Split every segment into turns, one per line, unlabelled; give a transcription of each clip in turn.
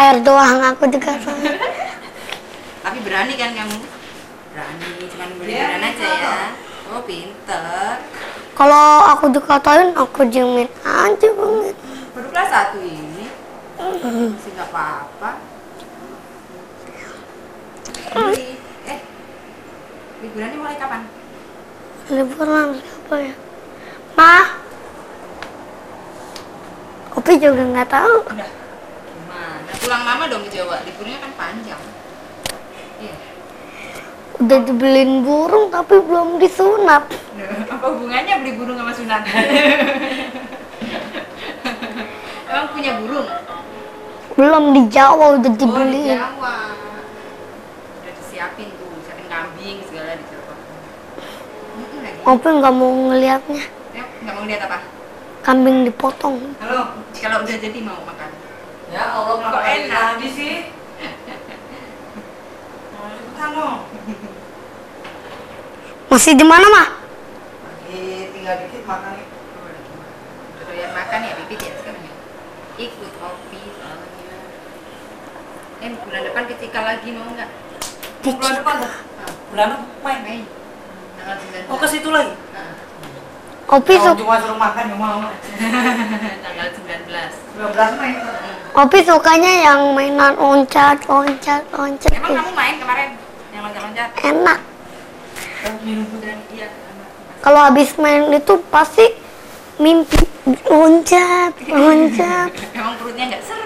air doang, aku juga sama.
Tapi berani kan kamu? Berani, cuma beneran aja ya. Oh, pinter.
Kalau aku dikatain, aku jamin aja banget.
Baru kelas 1 ini. Masih nggak apa-apa. Liburannya mulai kapan?
Liburan siapa ya? Ma, Opi juga nggak tahu.
Udah. Gimana? Pulang mama dong ke Jawa. Liburnya kan panjang. Iya.
Udah dibeliin burung tapi belum disunat.
Apa hubungannya beli burung sama sunat? Emang punya burung?
Belum, di Jawa udah
Oh, di
dibeliin.
Jawa. Udah disiapin tuh, siapin kambing segala di Jawa. Lagi.
Opi nggak mau ngeliatnya.
Nggak mau lihat apa?
Kambing dipotong.
Halo, kalau udah jadi mau makan.
Ya Allah,
Kok
kenapa
enak?
tadi sih? Cepetan dong.
Masih di mana, Ma?
Lagi tinggal dikit makan nih.
Udah doyan makan ya, Bibit ya sekarang ya? Ikut Opi soalnya. Bulan depan ke Cikal lagi mau nggak?
Bulan depan tuh. Bulan depan main.
Main. Tanggal 19.
Oh, ke situ lagi.
Nah,
Opi
Kalau
suka.
cuma suruh makan ya mau.
tanggal 19.
12 main.
Opi sukanya yang mainan loncat, loncat, loncat.
Emang kamu main kemarin yang loncat-loncat?
Enak.
Minum dulu.
Dan iya.
Kalau habis main itu pasti mimpi loncat, loncat.
Emang perutnya nggak ser.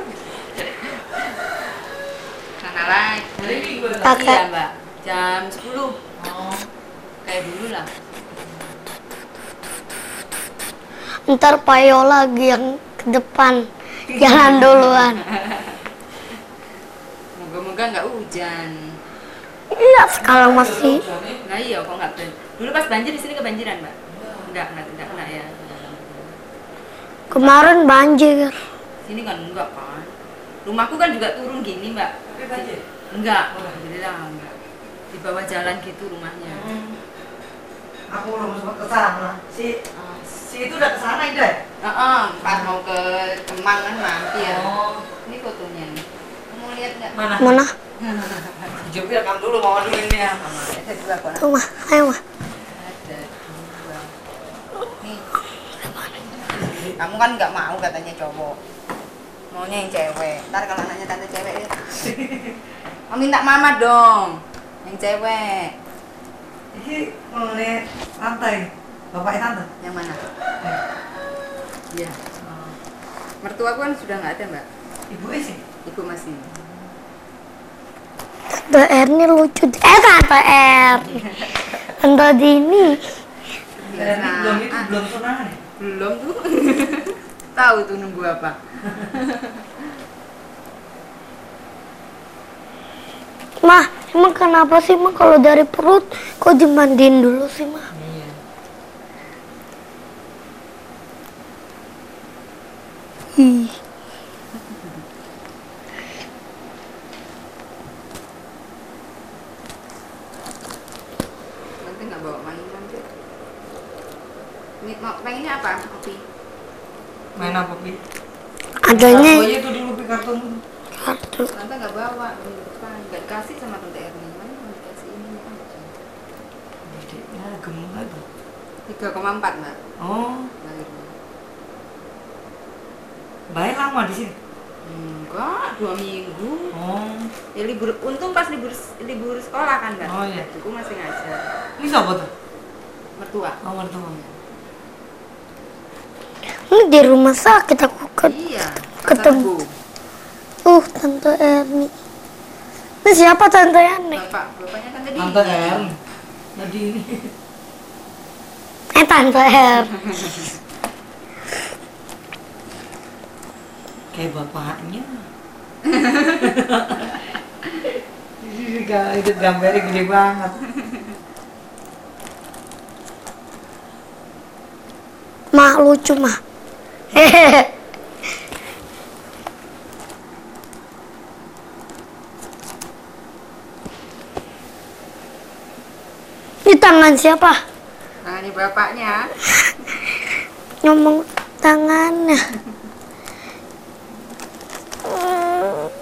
Sana lagi.
Pakai.
Iya Mbak. Jam 10.
Oh.
Kayak dulu lah.
Ntar Payo lagi yang ke depan. Jalan duluan.
Moga-moga nggak hujan.
Iya, sekarang masih.
Nah iya kok nggak banjir. Dulu pas banjir di sini kebanjiran Mbak? Enggak kena ya.
Kemarin banjir.
Sini kan enggak kan. Rumahku kan juga turun gini Mbak.
Tapi banjir.
Enggak, alhamdulillah enggak. Di bawah jalan gitu rumahnya.
Aku belum sempat ke sana. Si itu udah ke sana itu ya?
Pas mau ke Kemang kan mampir.
Oh.
Ini fotonya nih. Mau lihat nggak?
Mana?
Mana?
Jopi rekam dulu mau dulu ini ya.
Ada dua kok.
Tuh, Ma. Ayo, Ma.
Ada dua. Nih. Kamu kan nggak mau katanya cowok. Maunya yang cewek. Ntar kalau anaknya tante cewek ya. Mau minta mama dong. Yang cewek.
Ini mengenai lantai. Bapaknya tante.
Yang mana? Iya. Mertuaku kan sudah nggak ada Mbak.
Ibu sih.
Ibu masih.
Tante R ini lucu. Tante R. Tante Dini.
Dan ini belum itu belum tunangan ya?
Belum tuh. Tahu tuh nunggu apa.
Ma, emang kenapa sih, Ma, kalau dari perut kok dimandiin dulu sih, Ma?
Iya.
Ih.
Nanti nggak bawa mainan deh. Ini mau pengennya apa? Kopi.
Main apa, Pi?
Adanya
Pokoknya itu dulu Pi kartun.
kartu.
Tante nggak bawa minggu depan. Nggak dikasih sama tante Erni. Mana mau dikasih ini aja.
Dedeknya gemuk tuh.
3,4 Mbak.
Oh,
Lahirnya.
baik lama di sini.
Enggak, 2 minggu.
Oh,
Ya libur, untung pas libur sekolah kan Mbak.
Oh, iya.
Aku masih ngajar.
ini siapa tuh?
Mertua.
Oh, mertua.
Ini di rumah sakit aku
Iya.
ketemu. Tante Erni. Ini siapa Tante Erni?
Bapaknya tante Dini.
Tante R. Jadi ini.
Tante R.
Kayak bapaknya. Itu gambarnya gede banget.
Ma, lucu, Ma. Hehehe. Ini tangan siapa?
Tangannya bapaknya.
Ngomong tangannya.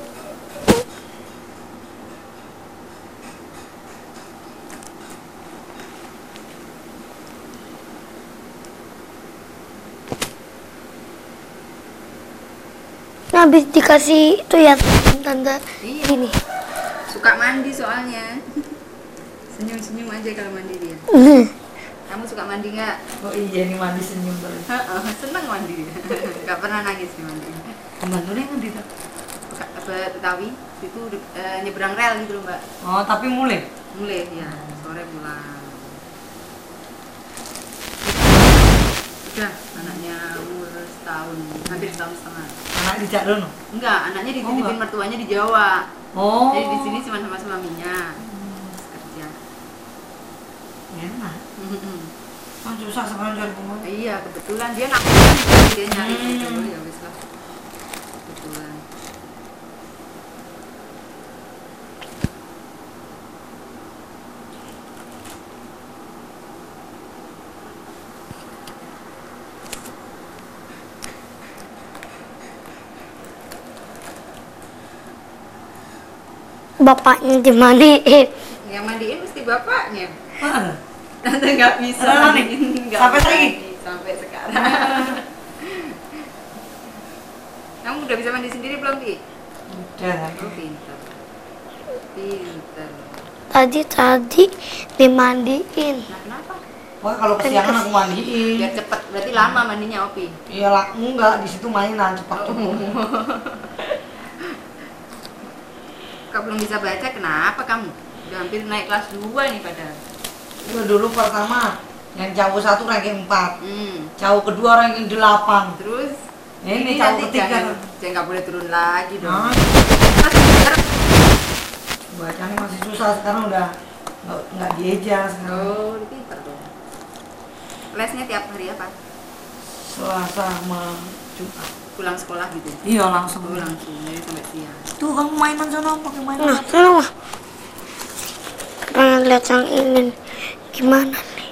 habis dikasih itu ya tante
Iya.
ini.
Suka mandi soalnya. Senyum-senyum aja kalau mandi dia. Kamu suka mandi nggak?
Oh iya, ini mandi senyum terus.
Seneng mandi dia. Nggak pernah nangis di mandi.
Pembantunya kan di
Betawi itu nyebrang rel gitu loh mbak.
Oh, tapi mulai.
Mulai ya sore pulang. Udah anaknya umur setahun, hampir setahun setengah.
Anak dijak dono.
Enggak, anaknya dititipin
enggak.
mertuanya di Jawa.
Oh.
Jadi di sini cuma sama suaminya kerja.
Enak. Kan susah sekarang cari pembantu.
Iya kebetulan dia nak dia nyari gitu ya wis lah. Kebetulan.
Bapaknya dimandiin.
Yang mandiin mesti bapaknya.
Mana?
Tante nggak bisa
Ada nih?
mandiin, nggak
Sampai
berani,
lagi?
sampai sekarang. Kamu udah bisa mandi sendiri belum Pi?
Udah.
Oh pintar. Pintar.
Tadi dimandiin.
Nah kenapa?
Pokoknya kalau kesiangan aku mandiin.
Biar cepet, berarti lama mandinya Opi.
Iya lah, enggak di situ mainan cepat tuh.
Kau belum bisa baca, kenapa kamu? Udah hampir naik kelas 2 nih padahal.
Itu dulu pertama yang cowok 1 ranking 4, cowok kedua ranking 8.
Terus
Ini cowok
nanti
ketiga.
jangan nggak boleh turun lagi dong.
Nah,
Mas, sekarang-
bacanya masih susah sekarang udah nggak dieja sekarang.
Oh, pintar dong. Lesnya tiap hari apa?
Selasa sama Jumat.
Pulang sekolah gitu.
Iya langsung.
Oh, langsung jadi sampai siang.
Tuh kamu mainan sana pakai mainan.
Nah, sama. Pengen lihat yang ini gimana nih?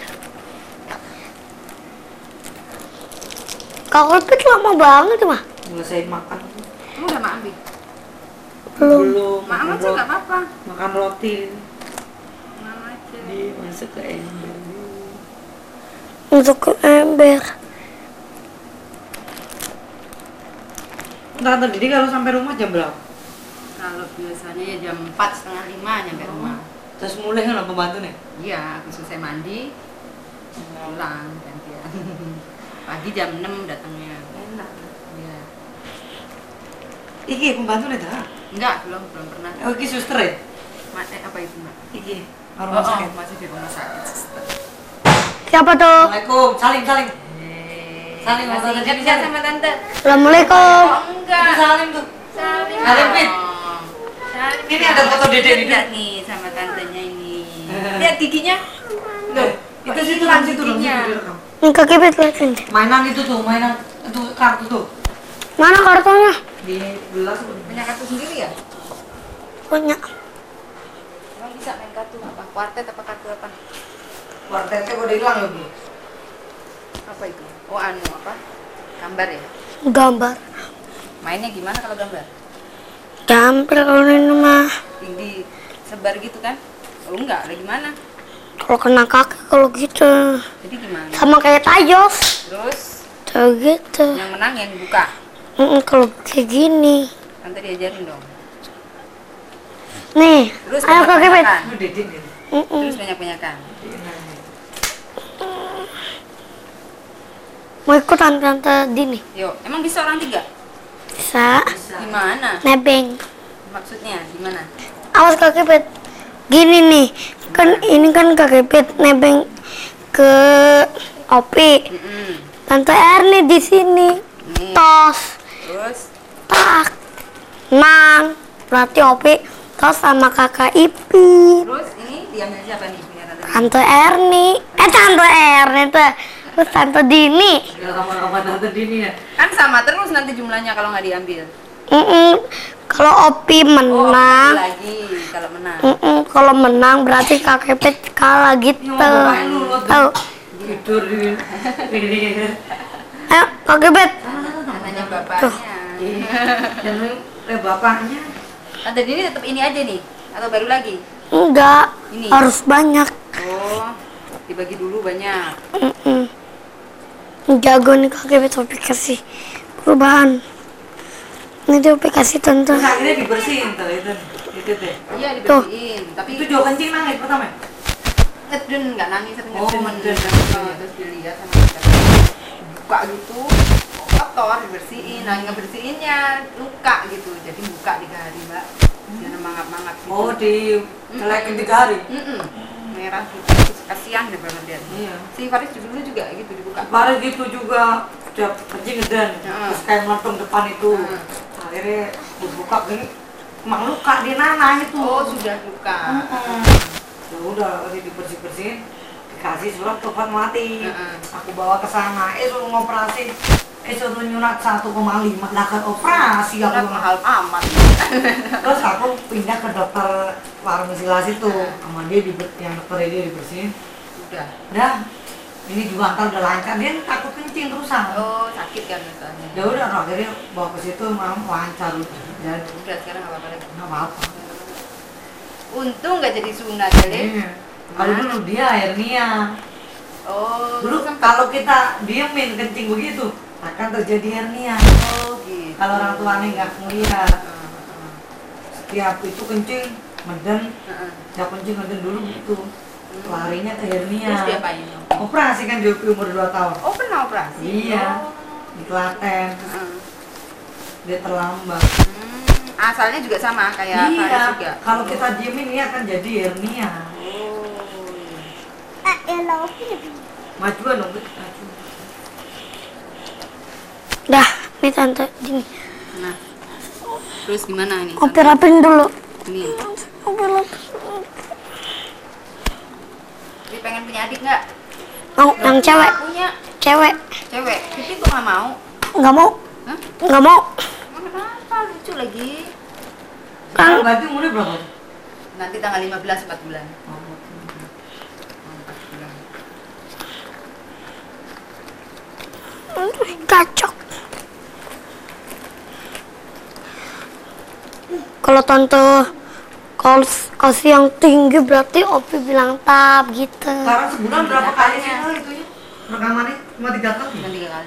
Kalau itu lama banget mah.
Ngelesain makan.
Kamu udah makan, Bi?
Belum.
Makan aja nggak apa-apa.
Makan roti
Makan aja.
dimasuk ke ember.
Untuk ke ember.
Tante Didi kalau sampai rumah jam berapa?
Kalau biasanya ya jam 4, setengah 5 nyampe rumah.
Terus mulai kan pembantu nih?
Iya, aku selesai mandi, pulang gantian. Pagi jam 6 datangnya.
Enak.
Iya.
Iki pembantu nih dah.
Enggak, belum pernah.
Oh, iki suster ya?
Apa itu, Mbak?
Iki. Rumah sakit.
Masih di rumah sakit.
Siapa tuh?
Assalamualaikum. Salim. Salim sama
Masih
Tante
ingat
Didi.
nggak sama tante?
Assalamualaikum.
Oh, enggak.
Itu salim tuh.
Salim.
Salim, Pit.
Salim.
Ini ada foto Dede nih.
Enggak nih sama tantenya ini. Lihat giginya.
Loh, itu situ kan situ dong.
giginya.
direkam.
Ini kaki bet liatin.
Mainan itu tuh, mainan itu kartu tuh.
Mana kartunya?
Di belas.
Punya kartu sendiri ya?
Punya.
Emang bisa main kartu apa? Kuartet apa kartu apa?
Kuartetnya udah hilang ya, Bu.
Apa itu? Oh anu apa? Gambar ya?
Gambar.
Mainnya gimana kalau gambar?
Gambar kalau ini mah.
Tinggi sebar gitu kan? Oh enggak, ada gimana?
Kalau kena kaki kalau gitu.
Jadi gimana?
Sama kayak tajos.
Terus
Kayak gitu.
yang menang yang buka.
Kalau kayak gini.
Tante diajarin dong.
Nih,
Terus
ayo kaki bet.
banyak-banyakan.
Itu Dede nih.
Terus banyak-banyakan.
Mau ikut tante Dini?
Yuk, emang bisa orang 3?
Bisa.
Gimana?
Nebeng.
Maksudnya gimana?
Awas kaki bet. Gini nih, kan ini kan kaki bet nebeng ke Opi. Tante Erni di sini.
Nih.
Tos,
Terus
tak, nang. Berarti Opi tos sama kakak Ipi.
terus ini diambil siapa nih punya tante?
Tante Erni. Tante Erni tuh. Terus Tante Dini.
Gak kapan-kapan Tante Dini ya.
Kan sama terus nanti jumlahnya kalau nggak diambil.
Kalau Opi
Oh,
menang.
lagi kalau menang.
Kalau menang berarti kakek Pet kalah gitu.
ngapain lu, Lot?
Tahu.
Tidur di ini.
Ayo kakek Pet.
Tanya bapaknya.
Dan bapaknya.
Tante Dini tetap ini aja nih atau baru lagi?
Enggak.
Ini.
Harus banyak.
Oh, dibagi dulu banyak.
Jago nih kakek Pet Opi kasih perubahan. Ini tuh aplikasi tante.
Terus akhirnya dibersihin tuh itu deh.
Iya dibersihin, tapi
Itu juga kencing nangis pertama.
ngeden nggak nangis tapi
Oh,
ngeden.
ngeden.
Terus dilihat sama kita buka gitu, kotor dibersihin. Nah ngebersihinnya luka gitu, jadi buka 3 hari mbak. Jangan mangap-mangap gitu.
Oh, di celekin 3 hari.
Merah gitu, terus kasihan deh banget dia.
Iya.
Si Faris dulu juga gitu dibuka.
Kemarin gitu juga setiap kencing ngeden. Terus kayak melontong depan itu. Akhirnya dibuka gini, emang luka dia nanah itu.
Oh sudah luka.
Ya udah, tadi dibersih-bersihin, dikasih surat tobat mati.
Heeh.
Aku bawa ke sana, suruh ngoperasi, suruh nyunat 1,5, lah kan operasi aku.
Surat mahal amat.
Terus aku pindah ke dokter farmasi itu, sama dia yang dokter dia dibersihin.
Udah.
Udah, ini juga ntar udah lancar, dia takut kencing terusan.
Oh sakit kan misalnya.
Ya udah, akhirnya bawa ke situ, mam lancar udah. Dan
Udah sekarang nggak apa-apa lagi.
nggak apa-apa.
Untung nggak jadi sunat jadi.
Iya. Kalau dulu dia hernia.
Oh.
Dulu
sempat.
kalau kita diemin kencing begitu akan terjadi hernia.
Oh gitu.
Kalau orang tuanya nggak ngeliat, setiap itu kencing meden, setiap kencing meden dulu gitu, larinya ke hernia.
Terus diapain?
Operasi kan di umur 2 tahun.
Oh pernah operasi?
Iya,
Oh.
di Klaten. Dia terlambat.
Asalnya juga sama kayak Faris
Iya,
juga.
kalau kita diemin ini akan jadi hernia. Majuan dong, Bu. Maju.
Dah, nih tante gini.
Nah, terus gimana ini?
Opi rapin dulu.
Ini.
Opi rapin.
Jadi pengen punya adik nggak?
Mau yang cewek,
Punya
cewek.
cewek. Tapi kok nggak mau?
Nggak mau,
Hah?
nggak mau.
Kenapa? Lucu lagi.
Sekarang berarti umurnya berapa?
Nanti tanggal 15 4 bulan.
Oh,
4 bulan.
Kacok. Kalau tante kasih yang tinggi berarti Opi bilang tap gitu.
sekarang sebulan berapa kali sih itu ya? Rekamannya cuma 3 kali.
Cuma 3 kali.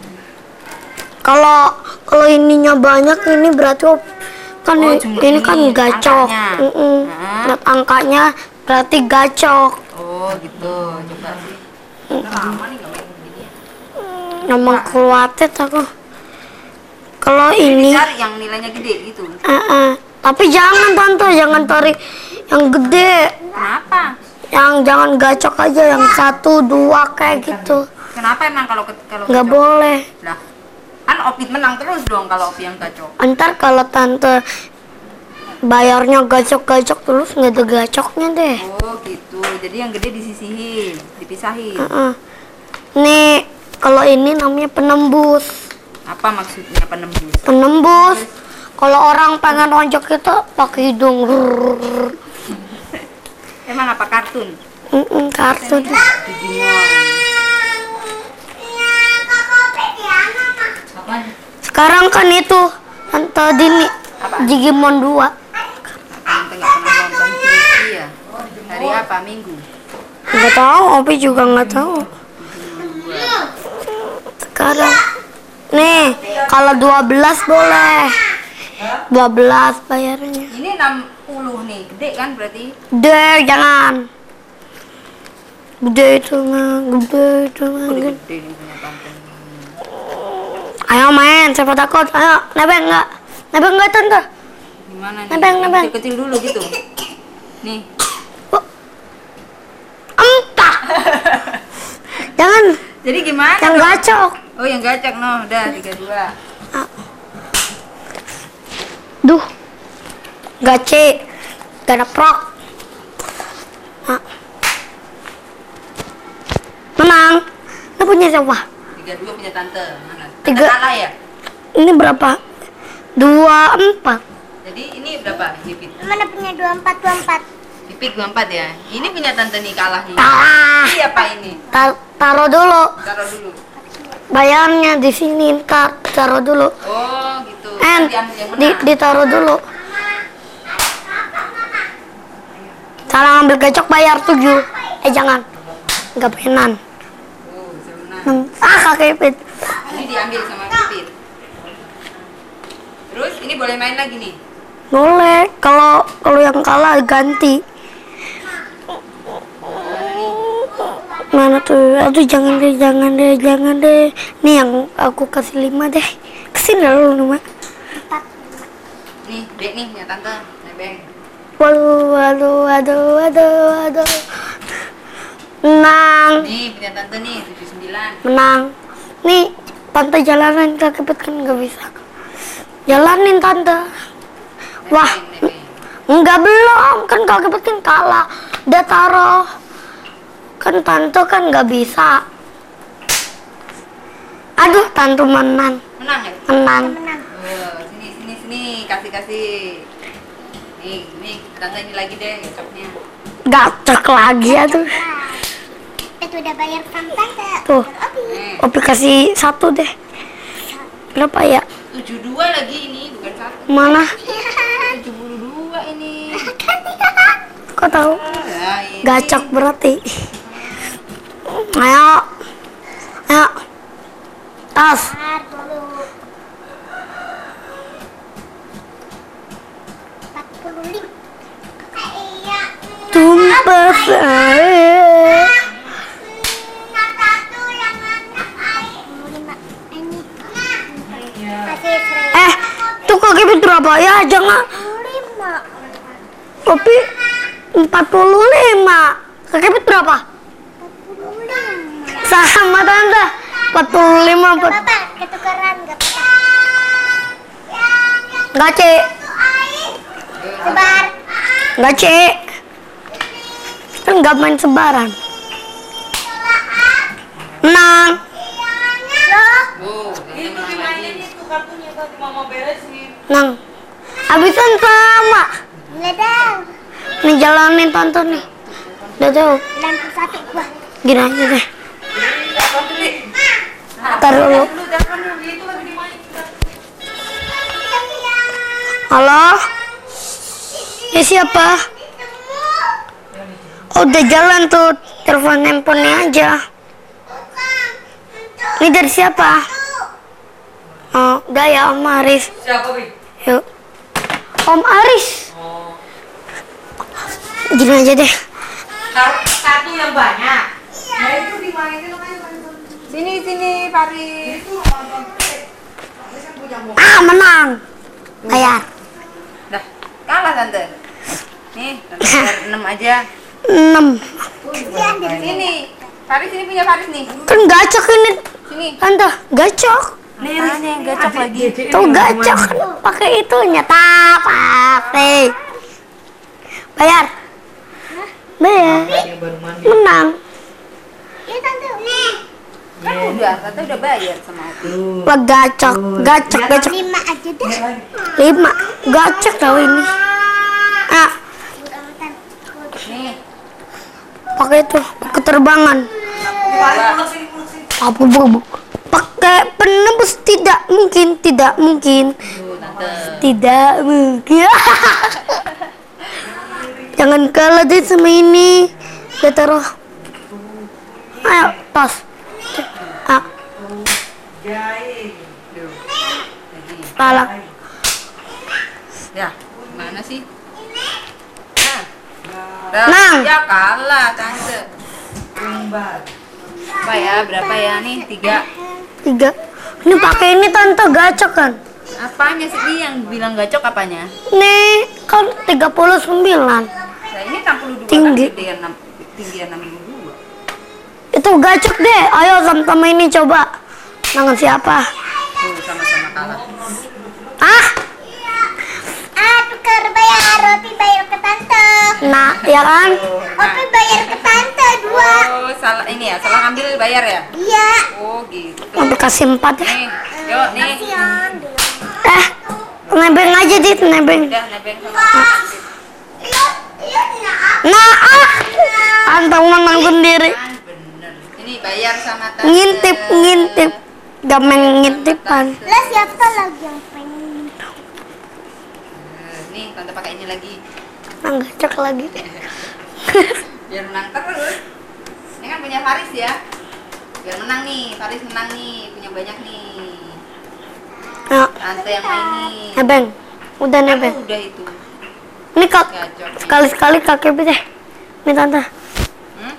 Kalau ininya banyak ini berarti kan
Oh, jumlah
ini kan
ini,
gacok.
angkanya.
Lihat angkanya berarti gacok.
Oh gitu. Coba sih. Lama nih nggak main begini.
Emang khawatir aku. Kalau ini,
Cari yang nilainya gede gitu.
tapi jangan tante, jangan tarik yang gede.
Kenapa?
Yang jangan gacok aja yang 1, 2 kayak gitu.
Kenapa emang kalau
Nggak
gacok?
boleh.
Lah, kan Opit menang terus dong kalau Opit yang gacok.
Ntar kalau tante bayarnya gacok-gacok terus nggak ada gacoknya deh.
Oh gitu. Jadi yang gede disisihin, dipisahin.
Nih, kalau ini namanya penembus.
Apa maksudnya penembus?
Penembus. Kalau orang pengen lonjok itu pakai hidung.
Emang apa kartun?
Kartun.
Digimon.
Apaan?
Sekarang kan itu Tante Dini Digimon 2.
Tante nggak pernah nonton TV ya? Hari apa? Minggu?
Nggak tahu, Opi juga nggak tahu. Sekarang nih, kalau 12 boleh. 12 bayarnya.
Ini 60 nih, gede kan berarti?
Gede, jangan. Gede itu mah, gede itu mah.
Udah gede nih punya tante.
Ayo main, siapa takut? Ayo, nebeng nggak? Nebeng nggak tante?
Gimana nih?
Nebeng,
Yang
nebeng.
kecil-kecil dulu gitu. Nih.
Entah. Jangan,
Jadi gimana?
yang
dong?
gacok.
Oh, yang gacok noh, udah 32.
Duh, gace, gak ada prok. Menang. Ini punya siapa?
32 punya tante. Mana? Tante
Tiga.
kalah ya?
Ini berapa? 24.
Jadi ini berapa? Jipit.
Mana punya 24?
Jipit 24 ya. Ini punya tante nih kalah nih.
Kalah.
Ini apa ini?
Taruh dulu.
Taruh dulu.
Bayarnya di sini, ntar taruh dulu.
Oh, gitu. Nanti ambil yang menang.
Ditaruh dulu. Cara ngambil gacok bayar 7. Jangan. Nggak penan.
Oh, bisa menang.
Kakek Pit.
Ini diambil sama Jipit. Terus boleh main lagi nih.
Boleh, kalau yang kalah ganti. Mana tuh? Aduh, jangan deh. Nih yang aku kasih 5 deh. Kesini dulu Mak.
Nih, Dek nih punya tante, nebeng.
Waduh. Menang.
Nih punya tante nih 79.
Menang. Nih, tante jalanin kaki pet kan nggak bisa. Jalanin tante. Wah,
Nebeng.
enggak belum. Kan kaki pet kan kalah. Udah taruh. Kan tante kan nggak bisa. Aduh, tante menang.
Menang ya?
Menang.
Sini, kasih. Nih, tante ini lagi deh gacoknya.
Gacok lagi ya tuh.
Itu udah bayar sama tante.
Tuh,
Nih,
Opi kasih 1 deh. Berapa ya?
72 lagi ini, bukan 1.
Mana?
72 ini.
Kok tahu?
Ya, ini.
Gacok berarti. Ayo. Tas.
Bentar dulu. 45. Iya.
Tumpah saya.
Yang satu yang anak air. 45. Ini. Kasih 1.000.
Tuh kaki pet berapa? Ya jangan.
45.
Opi 45. Kaki pet berapa?
45.
Sama tante. 45.
Bapak ketukeran gak apa-apa.
Enggak, Cek.
Sebar.
Enggak, Cek. Kan enggak main sebaran. Menang.
Loh.
Oh, ini
Itu
menang
dimainin
lagi.
itu kartunya tadi mama beresin.
Menang. Habisan sama.
Ledang.
Nih jalanin tante nih. Udah tahu.
61 gua.
Gini aja deh.
Telepon dulu.
Ntar dulu.
Lu telepon dulu, itu lagi dimainin.
Halo? Ya siapa? Oh, udah jalan tuh. Telepon handphonenya aja. Ini dari siapa? Oh, udah ya Om Aris.
Siapa, Bi?
Yuk. Om Aris.
Oh.
Gini aja deh.
Kartu yang banyak. Ya itu dimainin aja.
Sini, Faris.
Menang. Bayar.
Dah, kalah tante. Nih, tante bayar 6 aja.
6.
Sini. Faris ini punya Faris nih.
Kan gacok ini.
Sini.
Tante, gacok.
Apanya yang gacok lagi?
Tuh gacok kan pakai itunya. Pakai. Bayar. Bayar.
Yang baru mandi.
Menang.
Iya tante. Nih.
Kan udah, tante udah bayar sama aku.
Tuh.
Wah, gacok.
5 aja deh.
5. Gacok tau ini. Ah,
Nih,
pakai itu. Keterbangan.
Pulang sini.
Apa bu? Pakai penembus tidak mungkin.
tuh tante.
Tidak mungkin. Jangan kalah deh sama ini. Udah taruh. Ayo, tas. Ah,
Jahit.
Tuh. Lagi.
kalah.
Ya, gimana sih?
Nang.
Ya kalah tante.
Umbar.
Apa ya? Berapa ya nih? 3.
3. Ini pakai ini tante gacok kan?
Apanya sih yang bilang gacok apanya?
Nih kan 39.
Nah ini 62
Tinggi.
kan gedean 62.
Itu gacok deh. Ayo sama-sama ini coba. Tangan siapa?
Tuh sama-sama kalah.
Ah,
Tukar bayar. Ropi bayar ke tante.
nah ya kan?
Opi bayar ke tante 2.
Oh, salah ini ya, salah ngambil bayar ya?
Iya.
Oh gitu.
Mau dikasih 4 ya?
Nih, yuk nih.
Kasihan.
Nebeng aja dit, nebeng.
Udah nebeng sama.
Nah, antang menang sendiri.
Kan bener. Ini bayar sama tante.
Ngintip. Gak main ngintipan.
Lah siapa lagi yang pengen?
Nih, tante pakai ini lagi.
Nah, gacok lagi.
Biar menang terus. Ini kan punya Faris ya. Biar menang nih, Faris menang nih, punya banyak nih.
Nah,
Tante yang main nih.
nebeng. Udah nebeng.
Udah itu.
Ini kak,
Gacor.
sekali-sekali kakek deh. Nih tante.
Hmm?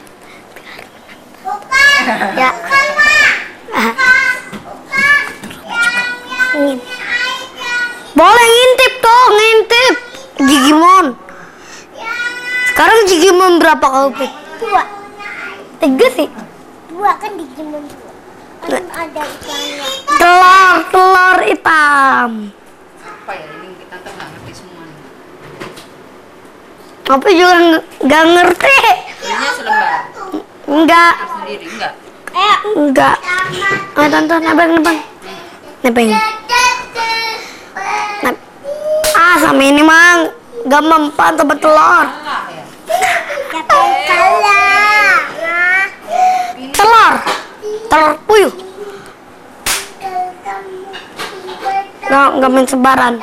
Ya. Ah. Ngin- Boleh ngintip tuh, ngintip. Digimon. Sekarang Digimon berapa kau Pit?
2.
3 sih.
2 kan Digimon 2. Kan ada iklannya.
Telur hitam.
Apa ya ini tante nggak ngerti semua nih.
Tapi juga nggak ngerti.
Belinya selembar
Enggak,
sendiri enggak?
enggak. Oh tante, nebeng. Nebeng. Sama ini mang nggak mempan tempat telur.
Salah ya.
Siapa yang kalah?
Telur puyuh. Nggak main sebaran.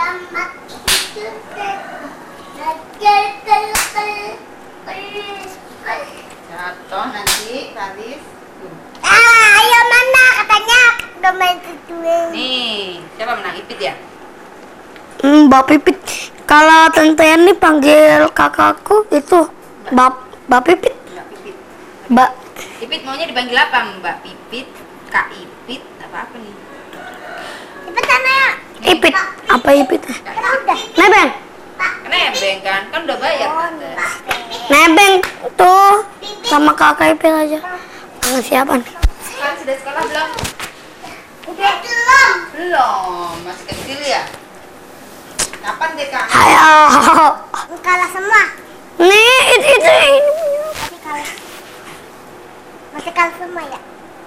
Jatuh nanti Faris.
Ayo mana katanya udah main kedua.
Nih, siapa menang? Ipit ya?
Mbak Pipit. Kalau tante ini panggil kakakku itu Mbak Pipit.
Mbak Pipit.
Mbak
Ipit maunya dipanggil apa? Mbak Pipit, Kak Ipit, apa nih?
Cepet sana ya.
Ipit. Apa Ipit?
Udah.
Nebeng.
Nebeng kan udah bayar tante.
Nebeng tuh sama kakak Ipit aja. Sama siapa nih?
Kan sudah sekolah belum?
Udah belum.
Belum, masih kecil ya. Kapan deh Kak?
Ayo.
Kalah semua.
Nih itu.
Masih kalah. Masih kalah semua ya.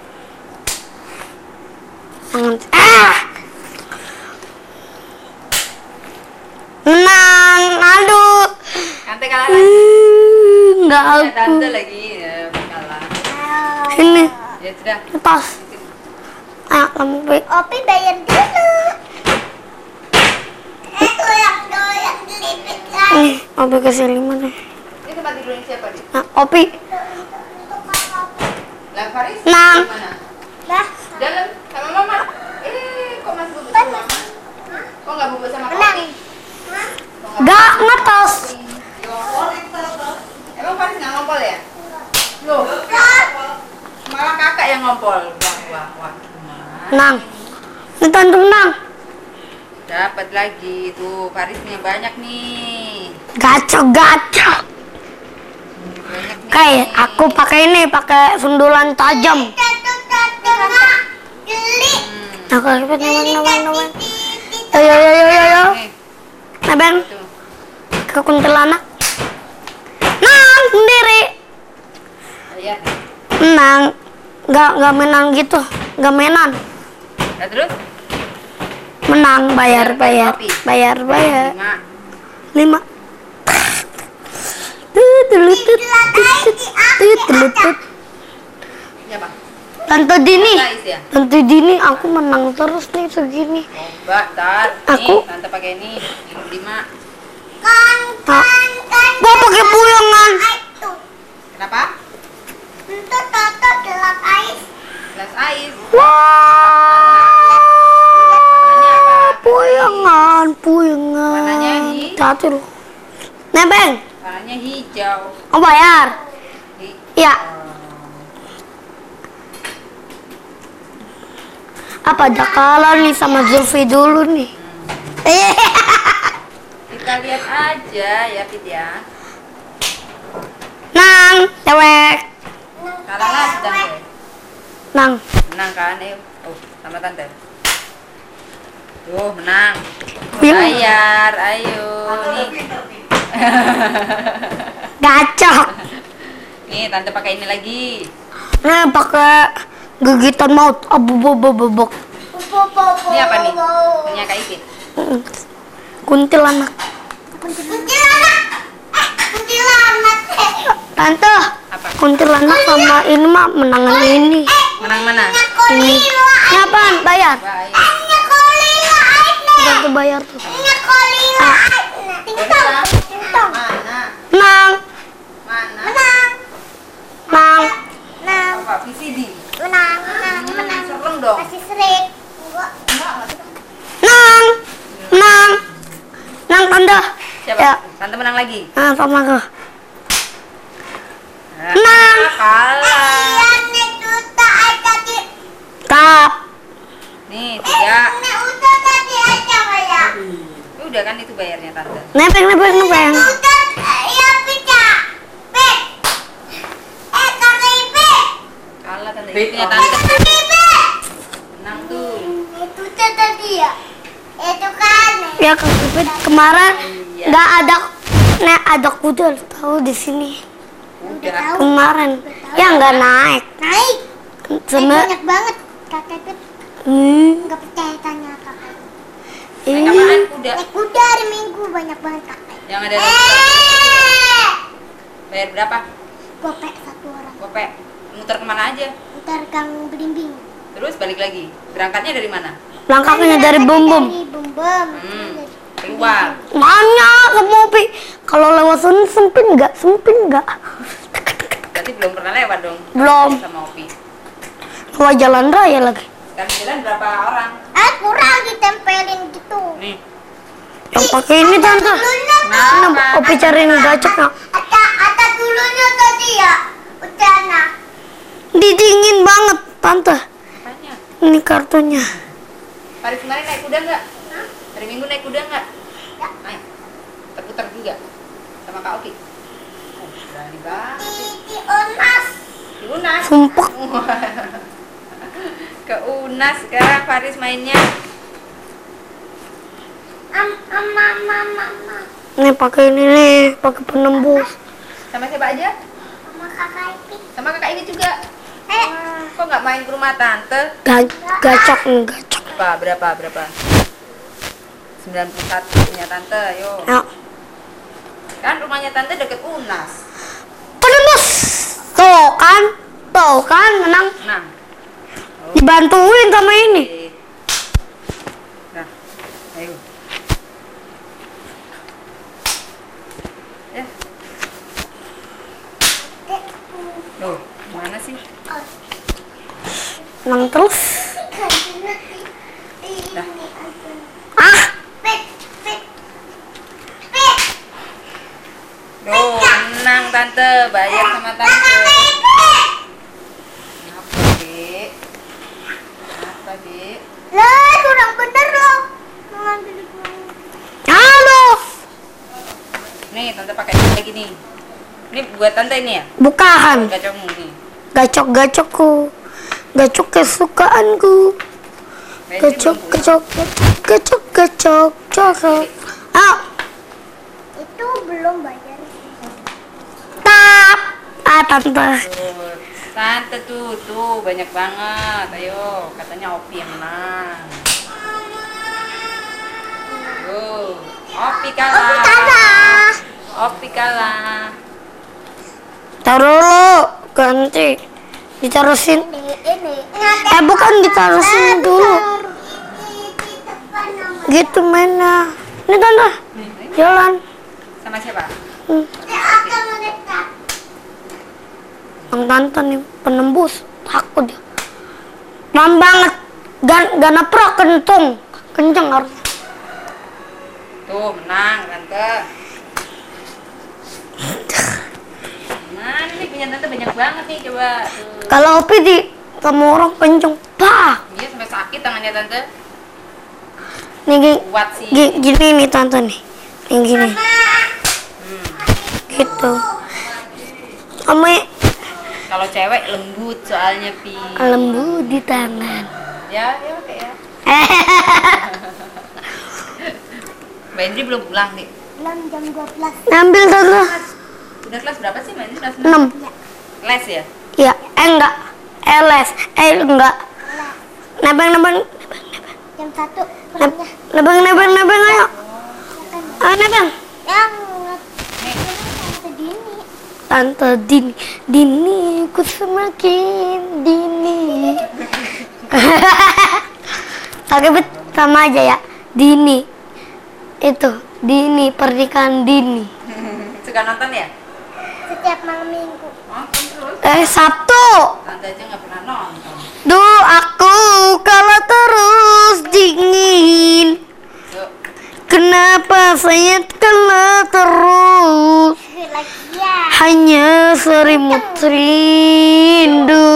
Menang, aduh.
Tante kalah lagi.
Enggak
Ya,
aku.
tante lagi ya, kalah.
Ini
Ya sudah.
lepas. Ayo kamu baik.
Opi bayar dulu. Doyak dilipit lagi.
Nih, Opi kasih 5 deh.
Ini tempat tidurnya siapa nih?
Nah, Opi.
Lah Faris?
Nang.
Mana?
Nah,
Dalam sama mama. Kok masih bubuk sama mama? Kok nggak bubuk sama
menang.
papi?
Gak ngetos.
Emang Faris nggak ngompol ya? Loh, malah kakak yang ngompol. Wah. Gimana?
Nang. Ini tante menang.
Dapat lagi tuh Farisnya banyak nih.
Gacok.
Banyak nih.
Kayak aku pakai ini, pakai sundulan tajam.
Jeli.
Aku cepet nebeng. Yo.
Nih,
Nebeng
tuh.
ke kuntilanak. Nang sendiri.
Lihat.
Menang. Nggak menang gitu. Nggak mainan.
Nah, terus?
Menang bayar.
Kopi.
Bayar.
5.
5.
Ya Bang.
Tante Dini.
Guys ya.
Tante Dini aku menang terus nih segini.
Coba, tar.
Aku-
Nih, tante pakai ini. 5.
Gua pakai puyangan.
Kenapa?
Itu Toto gelap ais.
Gelas ais.
Wah. Puyangan.
Warnanya hi-
Catur. Nebeng.
Warnanya hijau.
Oh bayar. Ya. Apa ada kalah nih sama Zulfi dulu nih?
Kita lihat aja ya, Pit ya.
Nang, cewek.
Kalah lah sedang deh.
Nang.
Menang kan, ayo. Oh, sama tante. Tuh, menang.
Yang
Bayar, ayo. Nih.
gacok.
Nih, tante pakai ini lagi.
Nah, pakai gigitan maut. Abububububuk.
Ini apa nih? Punya Kak Ipit.
Kuntilanak.
Kuntilanak.
Tante,
Apa?
kuntilanak sama ini mah menangan ini.
Menang mana?
Ini. Ini apaan? Bayar.
Baik.
Tante bayar tuh.
Mana?
Nang,
Mana?
nang.
Apa? VCD.
Menang.
Serem dong.
Masih serik.
Enggak,
Nang, nang,
lagi.
Nah, sama aku.
Nah, kalah.
Ini duta aja di.
Tap.
Nih, 3.
Ini udah tadi aja kayak.
Udah kan itu bayarnya tante.
Nebeng.
Udah ya bisa. Pet. Kakak Ipe.
Kalah tante.
Bit,
Punya
oh.
tante.
Kakak Ipe.
6 tuh.
Itu tadi ya. Itu kan.
Ya Kak Pipit kemarin nggak ada. Nek ada kuda tahu di sini.
Udah.
Kemarin ya nggak naik.
Naik.
Sebenarnya
Banyak banget. Kakak Ipe nggak percaya tanya kakak.
Naik
ini
apaan? Kuda.
Naik kuda hari Minggu banyak banget kakak.
Yang ada roda. Bayar berapa?
Gopek 1 orang.
Gope. Muter kemana aja?
Ntar Gang Belimbing.
Terus balik lagi. Berangkatnya dari mana?
langkahnya dari Bumbum.
Dari Bumbum.
Keluar.
Banyak sama Opi. Kalau lewat sini sempit nggak?
Berarti belum pernah lewat dong.
Belum.
Sama Opi.
Lewat jalan raya lagi.
Sekarang jalan berapa orang?
Kurang ditempelin gitu.
Nih.
Yang pakai ini tante.
Dulunya
Nah, Opi cariin gacok nak.
ada dulunya tadi ya. Udah nak.
Dingin banget tante.
Apanya?
Ini kartunya.
Hari kemarin naik kuda nggak? Hari Minggu naik kuda nggak? Naik. Terputar juga. Sama Kak Oki. Oh, berani banget.
Di Unas.
Di Unas.
Sumpah.
Ke Unas sekarang Faris mainnya.
Mama.
Nih pakai ini nih, pakai penembus.
Sama siapa aja?
Sama kakak Ipi.
Sama kakak ini juga. Wah, kok nggak main ke rumah tante?
Gacok nih, gacok.
Berapa? 91 punya tante, ayo.
Ya.
Kan rumahnya tante deket Unas.
Penembus. Tuh kan menang.
Nah.
Dibantuin sama ini.
Oke. Nah, ayo. Ya. Loh, mana sih?
Menang terus.
Dah.
Ah,
Loh, menang tante, bayar sama tante. Apa, Dek? Apa, Dek?
Lah, kurang bener loh. Mengambil uang.
halo.
Nih, tante pakai ini lagi nih. Ini buat tante ini ya?
Bukan.
Gacokmu nih.
Gacok-gacokku. Gacok kesukaanku.
Kayaknya
Gacok. Ah,
Itu belum bayar.
tap. Ah, tante.
Tuh, tante tuh banyak banget. Ayo, katanya Opi yang menang. Tuh, Opi kalah. Opi kalah.
Taruh dulu, ganti. Ditaruh sini.
Ini.
Bukan ditaruh sini dulu. Gitu mainnya. Ini tante. Jalan.
Sama siapa?
Akan mendekat.
Yang tante nih penembus. Takut dia. Pelan banget. Gak naprak kenceng harus.
Tuh, menang tante. Mana nih punya tante banyak banget nih, coba. Tuh.
Kalau Opi di sama orang kenceng. Pak.
Iya, sampai sakit tangannya tante.
Nih
Kuat sih.
gini nih tante nih. Nih gini. Gitu. Kamu
Kalau cewek lembut soalnya, Pi.
lembut di tangan.
Ya oke ya. Mbak Indri belum pulang nih.
Belum jam 12.
Ngambil tante.
Udah kelas berapa sih Mbak Indri? Kelas
6.
Les ya?
Ya, enggak. Les. Enggak. Nebeng.
Jam 1 pulangnya.
Nebeng ayo. Ah, nebeng.
Yang
Nih,
sedini.
Tante Dini, ku semakin dini. Oke, bet sama aja ya. Dini. Itu, Dini, pernikahan Dini.
suka nonton ya?
Setiap malam minggu.
Nonton terus.
Sabtu.
Tante aja nggak pernah nonton.
Duh, aku kalau terus dingin.
Yuk.
Kenapa saya kalah terus?
Lagi ya.
Hanya serimut rindu.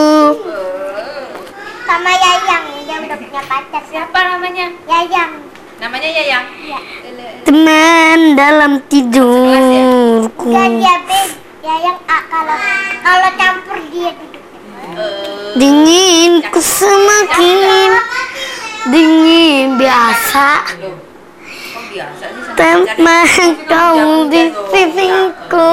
Sama Yayang, dia udah punya pacar.
Siapa namanya?
Yayang.
Namanya Yayang.
Iya.
Teman dalam tidurku.
Dan dia B. Yayang A kalau campur dia duduknya.
Dinginku semakin dingin biasa.
Loh, kok biasa sih sama
Teman kau di sisiku.